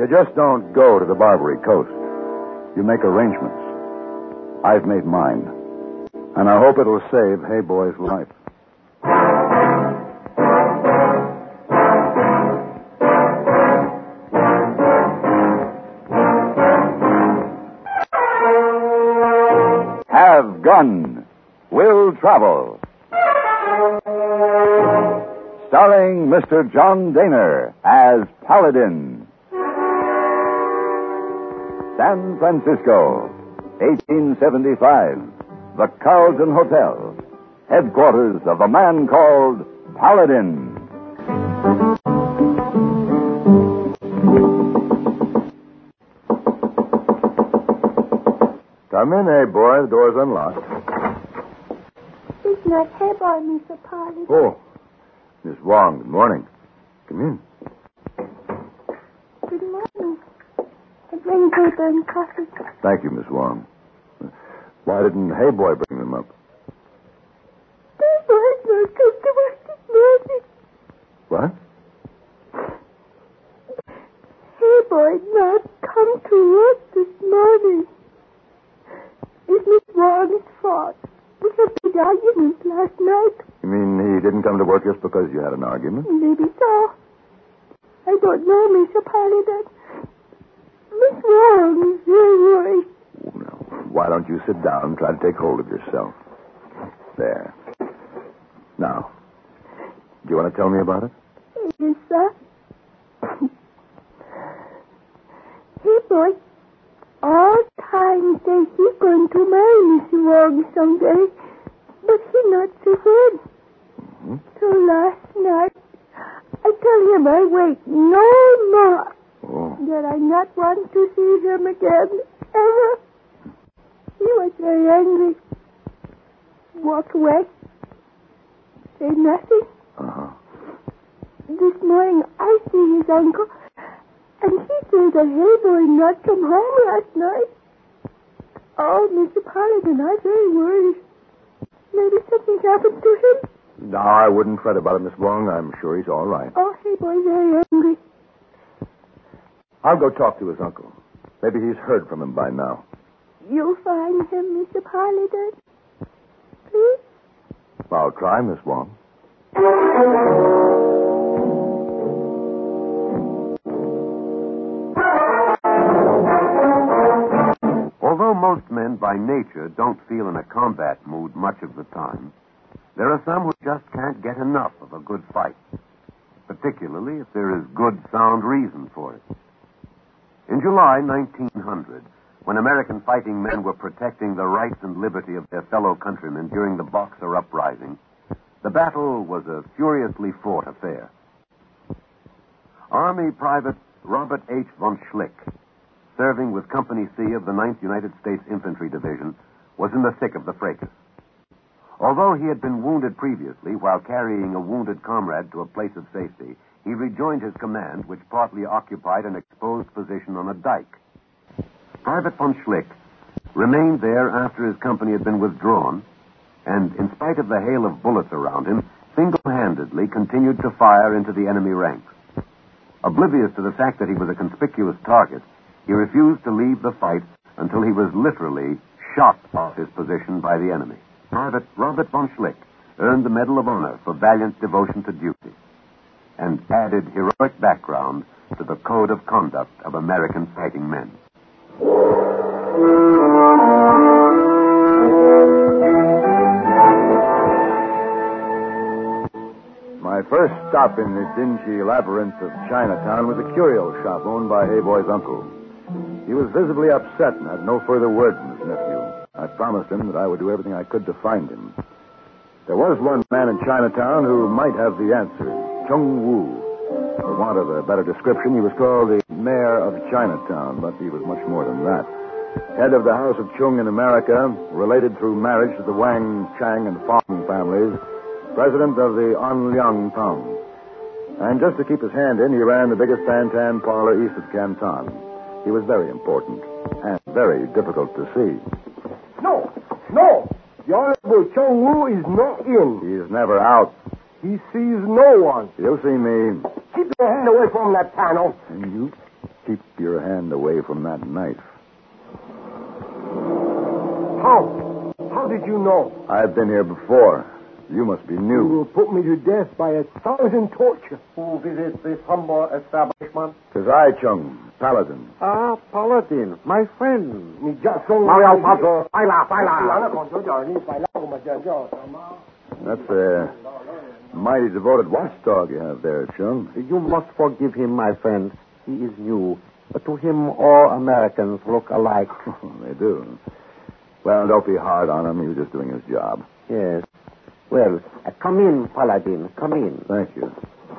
You just don't go to the Barbary Coast. You make arrangements. I've made mine. And I hope it'll save Hey Boy's life. Have Gun. Will Travel. Starring Mr. John Daner as Paladin. San Francisco, 1875. The Carlton Hotel. Headquarters of the man called Paladin. Come in, Hey Boy. The door's unlocked. It's not Hey Boy, Mr. Paladin. Oh. Miss Wong, good morning. Come in. Good morning. I bring paper and coffee. Thank you, Miss Wong. Why didn't Hey Boy bring them up? Hey Boy not come to work this morning. What? Hey Boy not come to work this morning. It's Miss Wong's fault. We had a big argument last night. You mean he didn't come to work just because you had an argument? Maybe so. I don't know, Mr. Paladin. Miss Wong is very worried. Oh, now, why don't you sit down and try to take hold of yourself? There. Now, do you want to tell me about it? Yes, sir. Hey, boy. All time say he's going to marry Miss Wong someday, but he not so good. Mm-hmm. So last night, I tell him I wait no more. Oh. That I not want to see him again, ever. He was very angry. Walked away. Say nothing. Uh-huh. This morning, I see his uncle, and he said that Hey Boy not come home last night. Oh, Mr. Paladin, I'm very worried. Maybe something happened to him. No, I wouldn't fret about it, Miss Wong. I'm sure he's all right. Oh, Hey Boy's very angry. I'll go talk to his uncle. Maybe he's heard from him by now. You find him, Mr. Paladin? Please? I'll try, Miss Wong. Although most men by nature don't feel in a combat mood much of the time, there are some who just can't get enough of a good fight, particularly if there is good, sound reason for it. In July 1900, when American fighting men were protecting the rights and liberty of their fellow countrymen during the Boxer Uprising, the battle was a furiously fought affair. Army Private Robert H. von Schlick, serving with Company C of the 9th United States Infantry Division, was in the thick of the fracas. Although he had been wounded previously while carrying a wounded comrade to a place of safety, he rejoined his command, which partly occupied an exposed position on a dike. Private von Schlick remained there after his company had been withdrawn, and in spite of the hail of bullets around him, single-handedly continued to fire into the enemy ranks. Oblivious to the fact that he was a conspicuous target, he refused to leave the fight until he was literally shot off his position by the enemy. Private Robert von Schlick earned the Medal of Honor for valiant devotion to duty and added heroic background to the code of conduct of American fighting men. My first stop in the dingy labyrinth of Chinatown was a curio shop owned by Hey Boy's uncle. He was visibly upset and had no further word from his nephew. I promised him that I would do everything I could to find him. There was one man in Chinatown who might have the answer, Chung Wu. For want of a better description, he was called the Mayor of Chinatown, but he was much more than that. Head of the House of Chung in America, related through marriage to the Wang, Chang, and Fong families, president of the Anliang Tong. And just to keep his hand in, he ran the biggest Fan-Tan parlor east of Canton. He was very important and very difficult to see. No. The Honorable Chung Wu is not in. He's never out. He sees no one. You'll see me. Keep your hand away from that panel. And you keep your hand away from that knife. How? How did you know? I've been here before. You must be You new. will put me to death by 1,000 tortures. Who visits this humble establishment? 'Tis I, Chung, Paladin. Ah, Paladin, my friend. Me just so Mario Alfonso, baila. That's a mighty devoted watchdog you have there, Chung. You must forgive him, my friend. He is new. But to him, all Americans look alike. They do. Well, don't be hard on him. He was just doing his job. Yes. Well, come in, Paladin. Come in. Thank you.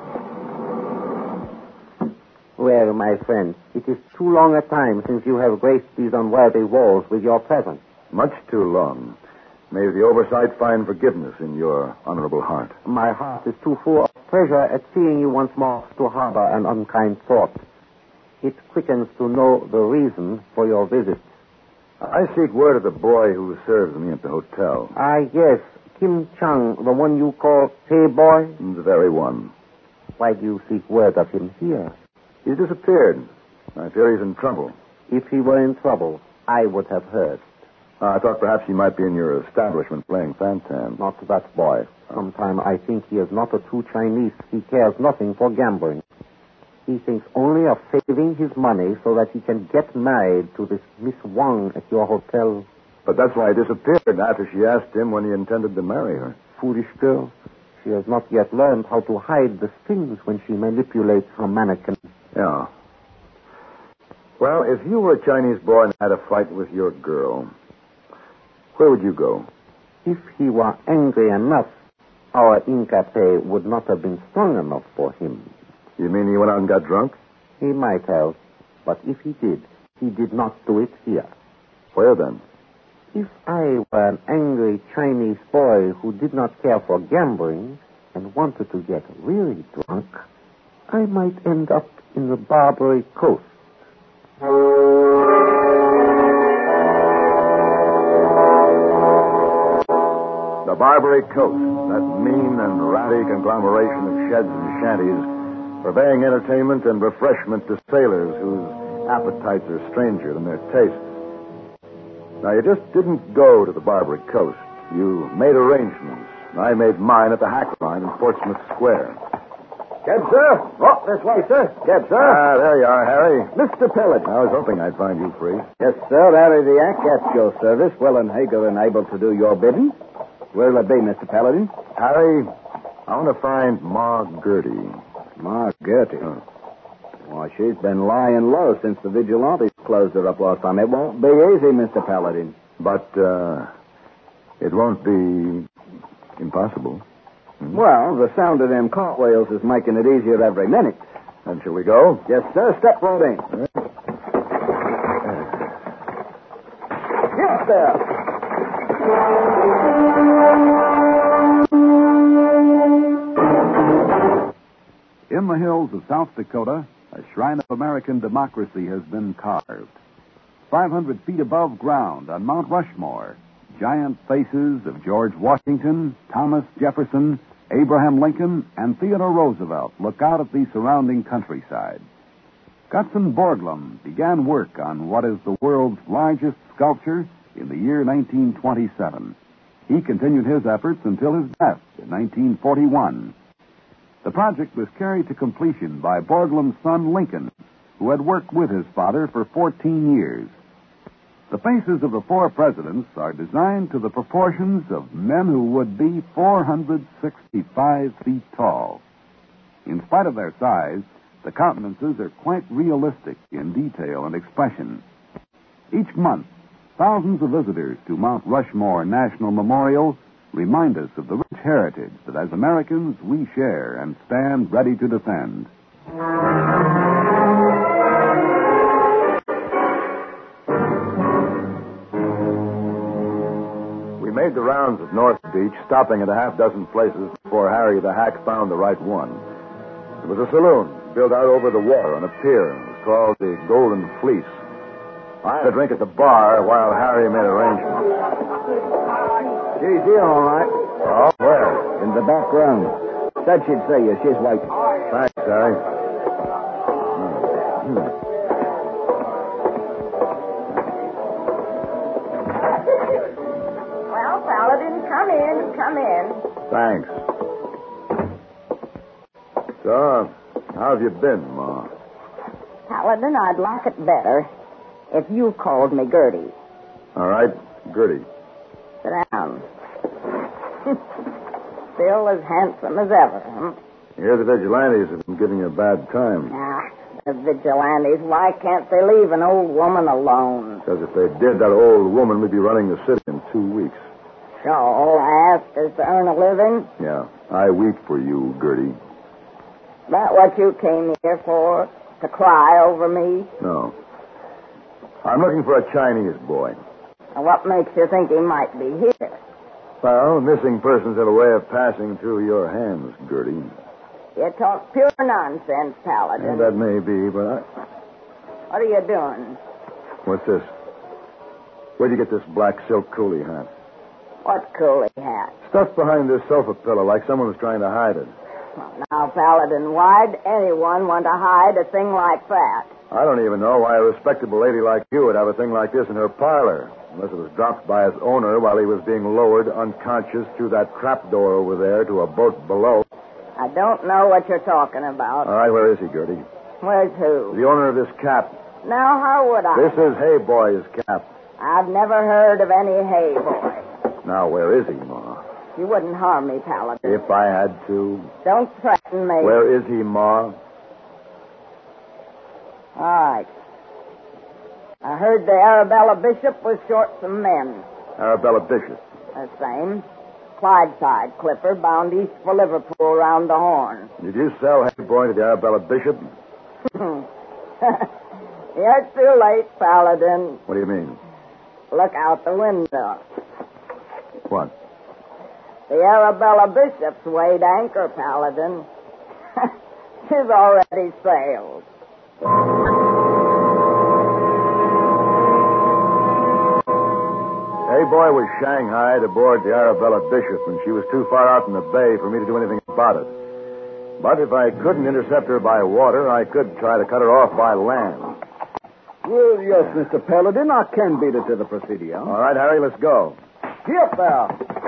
Well, my friend, it is too long a time since you have graced these unworthy walls with your presence. Much too long. May the oversight find forgiveness in your honorable heart. My heart is too full of pleasure at seeing you once more to harbor an unkind thought. It quickens to know the reason for your visit. I seek word of the boy who serves me at the hotel. Ah, yes. Kim Chung, the one you call Payboy? The very one. Why do you seek word of him here? He disappeared. I fear he's in trouble. If he were in trouble, I would have heard. I thought perhaps he might be in your establishment playing fantan. Not that boy. Sometime I think he is not a true Chinese. He cares nothing for gambling. He thinks only of saving his money so that he can get married to this Miss Wang at your hotel. But that's why he disappeared after she asked him when he intended to marry her. Foolish girl. She has not yet learned how to hide the stings when she manipulates her mannequin. Yeah. Well, if you were a Chinese boy and had a fight with your girl, where would you go? If he were angry enough, our Incape would not have been strong enough for him. You mean he went out and got drunk? He might have, but if he did not do it here. Where then? If I were an angry Chinese boy who did not care for gambling and wanted to get really drunk, I might end up in the Barbary Coast. The Barbary Coast, that mean and ratty conglomeration of sheds and shanties, purveying entertainment and refreshment to sailors whose appetites are stranger than their tastes. Now, you just didn't go to the Barbary Coast. You made arrangements. I made mine at the Hack Line in Portsmouth Square. Cab, sir? Oh, this way, sir. Cab, sir. Ah, there you are, Harry. Mr. Paladin. I was hoping I'd find you free. Yes, sir. Harry the Ack at your service. Well and eager and able to do your bidding. Where'll it be, Mr. Paladin? Harry, I want to find Ma Gertie. Ma Gertie. Why, she's been lying low since the vigilantes closed her up last time. It won't be easy, Mr. Paladin. But, it won't be impossible. Well, the sound of them cartwheels is making it easier every minute. Then shall we go? Yes, sir. Step right in. Yes, sir. In the hills of South Dakota, a shrine of American democracy has been carved. 500 feet above ground on Mount Rushmore, giant faces of George Washington, Thomas Jefferson, Abraham Lincoln, and Theodore Roosevelt look out at the surrounding countryside. Gutzon Borglum began work on what is the world's largest sculpture in the year 1927. He continued his efforts until his death in 1941. The project was carried to completion by Borglum's son Lincoln, who had worked with his father for 14 years. The faces of the four presidents are designed to the proportions of men who would be 465 feet tall. In spite of their size, the countenances are quite realistic in detail and expression. Each month, thousands of visitors to Mount Rushmore National Memorial remind us of the rich heritage that as Americans we share and stand ready to defend. We made the rounds of North Beach, stopping at a half dozen places before Harry the Hack found the right one. It was a saloon built out over the water on a pier. It was called the Golden Fleece. I had a drink at the bar while Harry made arrangements. She's here, all right. Oh, where? In the back room. Said she'd see you. She's waiting. Thanks, Harry. Come in. Thanks. So, how have you been, Ma? Paladin, I'd like it better if you called me Gertie. All right, Gertie. Sit down. Still as handsome as ever, huh? Here the vigilantes have been giving you a bad time. The vigilantes, why can't they leave an old woman alone? Because if they did, that old woman would be running the city in 2 weeks. So, I asked her to earn a living? Yeah, I weep for you, Gertie. That what you came here for? To cry over me? No. I'm looking for a Chinese boy. And what makes you think he might be here? Well, missing persons have a way of passing through your hands, Gertie. You talk pure nonsense, Paladin. And that may be, but What are you doing? What's this? Where'd you get this black silk coolie hat? What coolie hat? Stuffed behind this sofa pillow like someone was trying to hide it. Well, now, Paladin, why'd anyone want to hide a thing like that? I don't even know why a respectable lady like you would have a thing like this in her parlor, unless it was dropped by its owner while he was being lowered unconscious through that trap door over there to a boat below. I don't know what you're talking about. All right, where is he, Gertie? Where's who? The owner of this cap. Now, how would I? This is Hay Boy's cap. I've never heard of any hay boy. Now, where is he, Ma? You wouldn't harm me, Paladin. If I had to. Don't threaten me. Where is he, Ma? All right. I heard the Arabella Bishop was short some men. Arabella Bishop. The same. Clydeside clipper bound east for Liverpool around the Horn. Did you sell Hay Boy to the Arabella Bishop? You're too late, Paladin. What do you mean? Look out the window. What? The Arabella Bishop's weighed anchor, Paladin. She's already sailed. Hay Boy was shanghaied aboard the Arabella Bishop, and she was too far out in the bay for me to do anything about it. But if I couldn't intercept her by water, I could try to cut her off by land. Well, yes, Mr. Paladin, I can beat it to the Presidio. All right, Harry, let's go. Here, pal.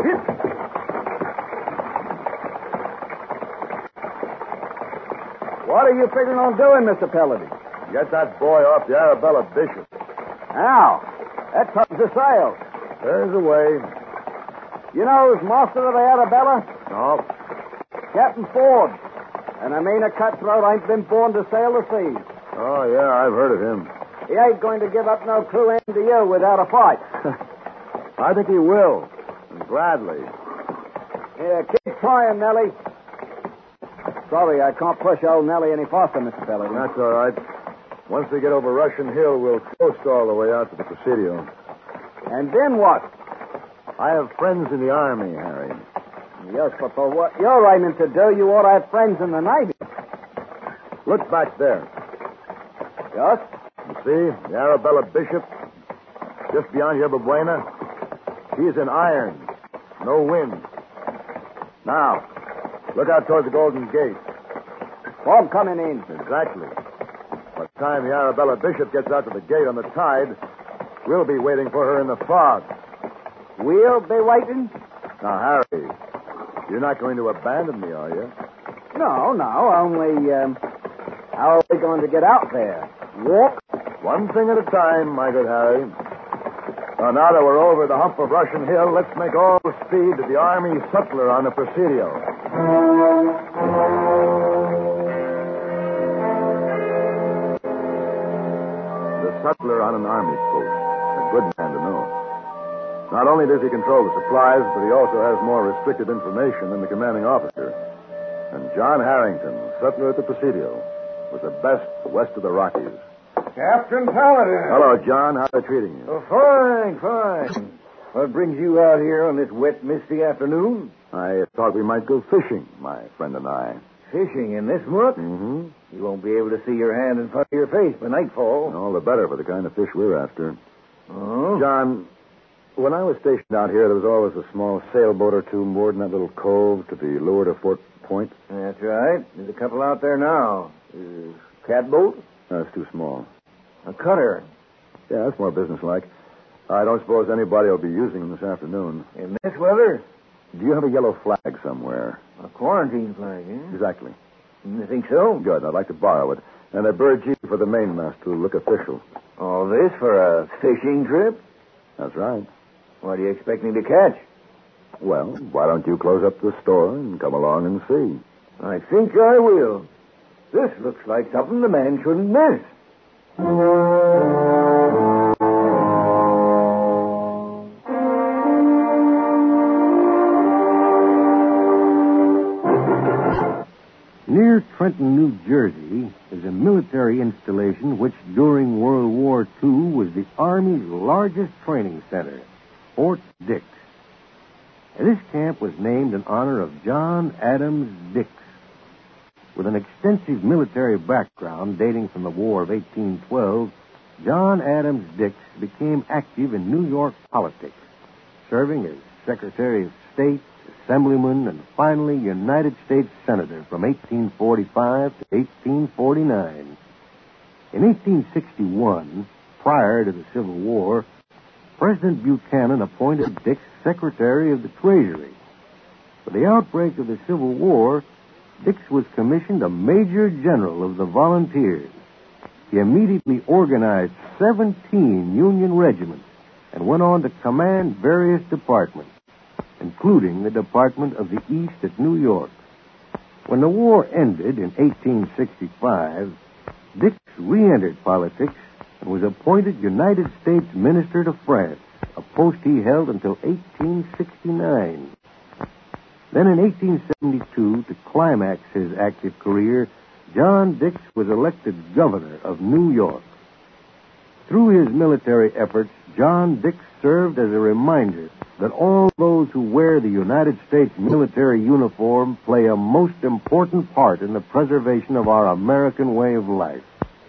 What are you figuring on doing, Mr. Paladin? Get that boy off the Arabella Bishop. How? That tug's a sail. There's a way. You know who's master of the Arabella? No. Captain Ford. And I mean a cutthroat ain't been born to sail the seas. Oh, yeah, I've heard of him. He ain't going to give up no crew end to you without a fight. I think he will. And gladly. Yeah, keep trying, Nellie. Sorry, I can't push old Nellie any faster, Mr. Paladin. That's all right. Once we get over Russian Hill, we'll coast all the way out to the Presidio. And then what? I have friends in the Army, Harry. Yes, but for what you're aiming to do, you ought to have friends in the Navy. Look back there. Yes? You see, the Arabella Bishop, just beyond Yerba Buena. She's in irons. No wind. Now, look out toward the Golden Gate. Fog coming in. Exactly. By the time the Arabella Bishop gets out to the gate on the tide, we'll be waiting for her in the fog. We'll be waiting? Now, Harry, you're not going to abandon me, are you? No, only, how are we going to get out there? Walk? One thing at a time, my good Harry. Well, now that we're over the hump of Russian Hill, let's make all speed to the Army sutler on the Presidio. The sutler on an Army post. A good man to know. Not only does he control the supplies, but he also has more restricted information than the commanding officer. And John Harrington, sutler at the Presidio, was the best west of the Rockies. Captain Paladin. Hello, John. How are they treating you? Oh, fine. What brings you out here on this wet, misty afternoon? I thought we might go fishing, my friend and I. Fishing in this muck? Mm-hmm. You won't be able to see your hand in front of your face by nightfall. All the better for the kind of fish we're after. Oh? John, when I was stationed out here, there was always a small sailboat or two moored in that little cove to the leeward of Fort Point. That's right. There's a couple out there now. Catboat? That's too small. A cutter. Yeah, that's more businesslike. I don't suppose anybody will be using them this afternoon. In this weather? Do you have a yellow flag somewhere? A quarantine flag, eh? Exactly. You think so? Good. I'd like to borrow it. And a burgee for the mainmast to look official. All this for a fishing trip? That's right. What do you expect me to catch? Well, why don't you close up the store and come along and see? I think I will. This looks like something the man shouldn't miss. Near Trenton, New Jersey, is a military installation which during World War II was the Army's largest training center, Fort Dix. This camp was named in honor of John Adams Dix. With an extensive military background dating from the War of 1812, John Adams Dix became active in New York politics, serving as Secretary of State, Assemblyman, and finally United States Senator from 1845 to 1849. In 1861, prior to the Civil War, President Buchanan appointed Dix Secretary of the Treasury. With the outbreak of the Civil War, Dix was commissioned a Major General of the Volunteers. He immediately organized 17 Union regiments and went on to command various departments, including the Department of the East at New York. When the war ended in 1865, Dix re-entered politics and was appointed United States Minister to France, a post he held until 1869. Then in 1872, to climax his active career, John Dix was elected governor of New York. Through his military efforts, John Dix served as a reminder that all those who wear the United States military uniform play a most important part in the preservation of our American way of life.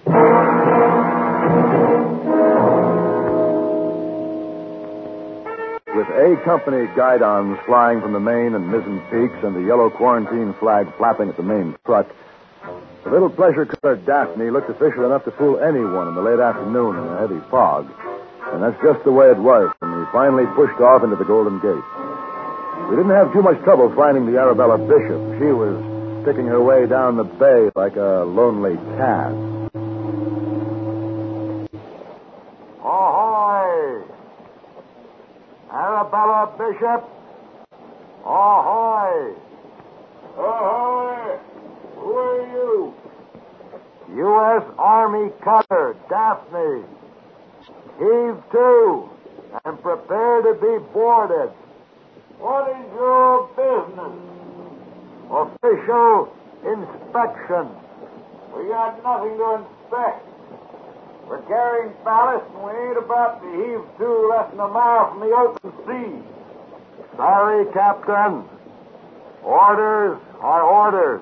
With A Company guidons flying from the main and mizzen peaks and the yellow quarantine flag flapping at the main truck, the little pleasure-colored Daphne looked official enough to fool anyone in the late afternoon in a heavy fog. And that's just the way it was when we finally pushed off into the Golden Gate. We didn't have too much trouble finding the Arabella Bishop. She was picking her way down the bay like a lonely cat. Ahoy! Arabella Bishop! Ahoy! Ahoy! Who are you? U.S. Army cutter, Daphne. Heave to and prepare to be boarded. What is your business? Official inspection. We got nothing to inspect. We're carrying ballast and we ain't about to heave to less than a mile from the open sea. Sorry, Captain. Orders are orders.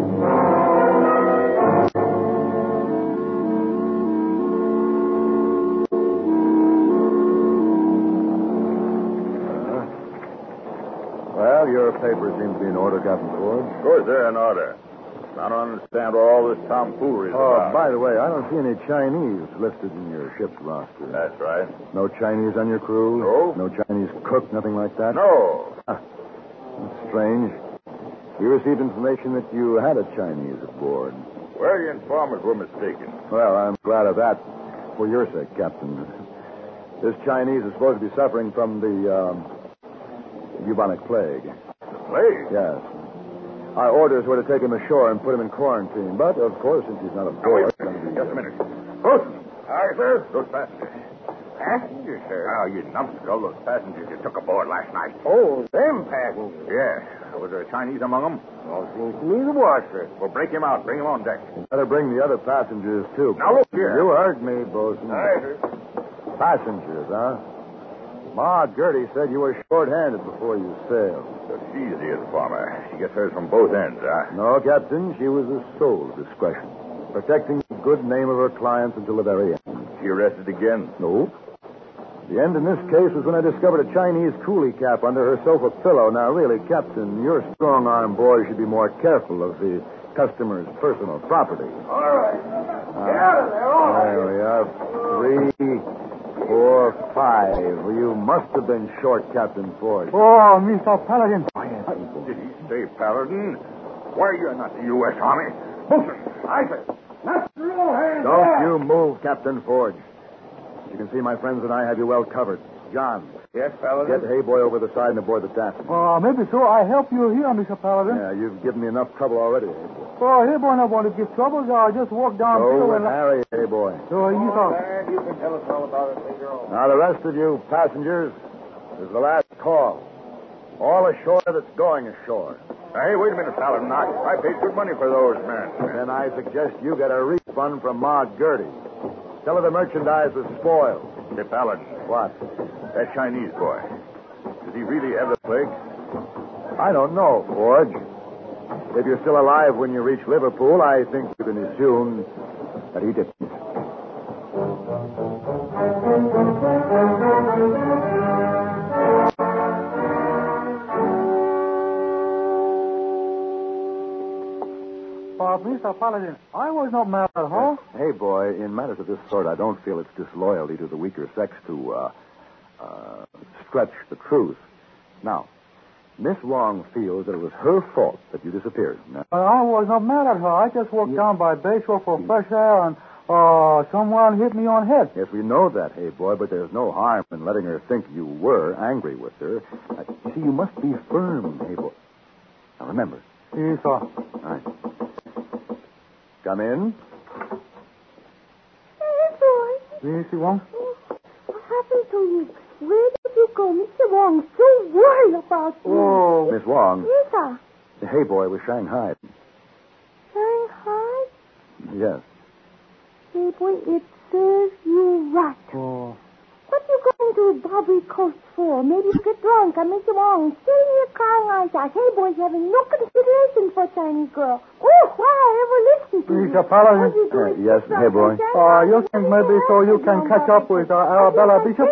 Well, your paper seems to be in order, Captain Ford. Of course they're in order. I don't understand what all this tomfoolery is about. By the way, I don't see any Chinese listed in your ship's roster. That's right. No Chinese on your crew? No. No Chinese cook, nothing like that? No. That's strange. We received information that you had a Chinese aboard. Well, the informers were mistaken. Well, I'm glad of that. For your sake, Captain. This Chinese is supposed to be suffering from the bubonic plague. The plague? Yes. Our orders were to take him ashore and put him in quarantine. But, of course, since he's not aboard... Just a minute. Bosun! Aye, sir? Those passengers. Passengers, sir? Oh, you numbskull. Those passengers you took aboard last night. Oh, them passengers. Yeah. Was there a Chinese among them? Well, seems to me there was, sir. Well, break him out. Bring him on deck. Better bring the other passengers, too. Now, look here. You heard me, Bosun. Aye, sir. Passengers, huh? Ma Gertie said you were short-handed before you sailed. So she's the informer. She gets hers from both ends, huh? No, Captain. She was the sole discretion, protecting the good name of her clients until the very end. She arrested again? No. The end in this case was when I discovered a Chinese coolie cap under her sofa pillow. Now, really, Captain, your strong-arm boy should be more careful of the customer's personal property. All right. Get out of there, all right. There we are. 3, 4-5. Well, you must have been short, Captain Ford. Oh, Mr. Paladin. Did he say Paladin? Why, you're not the U.S. Army. Wilson, I said. Not through hands. Don't you move, Captain Ford. You can see my friends and I have you well covered. John. Yes, Paladin? Get Hayboy over the side and aboard the task. Maybe so. I help you here, Mr. Paladin. Yeah, you've given me enough trouble already, Hayboy. Oh, Hayboy not want to give trouble. I just walk down Go with and... Harry, Hayboy. So you thought... You can tell us all about it later on. Now, the rest of you passengers, this is the last call. All ashore that's going ashore. Hey, wait a minute, Paladin. I paid good money for those men. Then I suggest you get a refund from Ma Gertie. Tell her the merchandise was spoiled. Hey, Paladin. What? That Chinese boy. Does he really have the plague? I don't know, Forge. If you're still alive when you reach Liverpool, I think you can assume that he didn't. Mr. Paladin, I was not mad at all. Hey, boy, in matters of this sort, I don't feel it's disloyalty to the weaker sex to, stretch the truth. Now, Miss Wong feels that it was her fault that you disappeared. Now, I was not mad at her. I just walked down by Bayshore for fresh air and, someone hit me on head. Yes, we know that, hey, boy, but there's no harm in letting her think you were angry with her. You see, you must be firm, hey, boy. Now, remember. Yes, sir. All right. Come in. Hey, boy. Yes, you won't? What happened to you? Where did you go? Mr. Wong's so worried about you. Oh, Miss Wong. Yes, sir. The hey boy was Shanghai. Shanghai? Yes. Hey, boy, it serves you right. Oh. What you going to Barbary Coast for? Maybe you get drunk and Mr. Wong sitting here crying like that. Hey, boy's having no consideration for a Chinese girl. Oh, why I ever listened to you? Mr. Paladin? Yes, hey, boy. You think maybe so you can catch up with Arabella Bishop?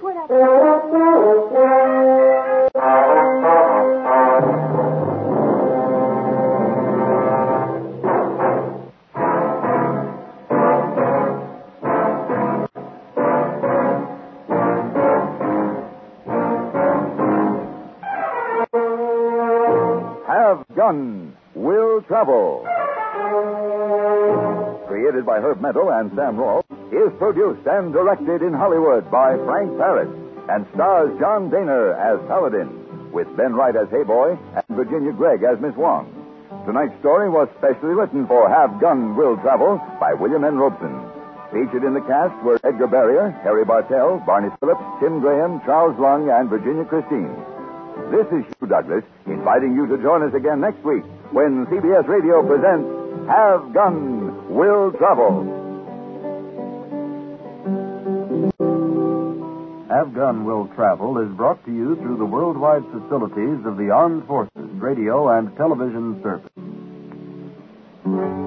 Have Gun Will Travel. Created by Herb Meadow and Sam Rolfe, is produced and directed in Hollywood by Frank Parrott and stars John Daner as Paladin, with Ben Wright as Hayboy and Virginia Gregg as Miss Wong. Tonight's story was specially written for Have Gun Will Travel by William N. Robeson. Featured in the cast were Edgar Barrier, Harry Bartell, Barney Phillips, Tim Graham, Charles Lung, and Virginia Christine. This is Hugh Douglas, inviting you to join us again next week when CBS Radio presents Have Gun Will Travel. Have Gun Will Travel is brought to you through the worldwide facilities of the Armed Forces Radio and Television Service.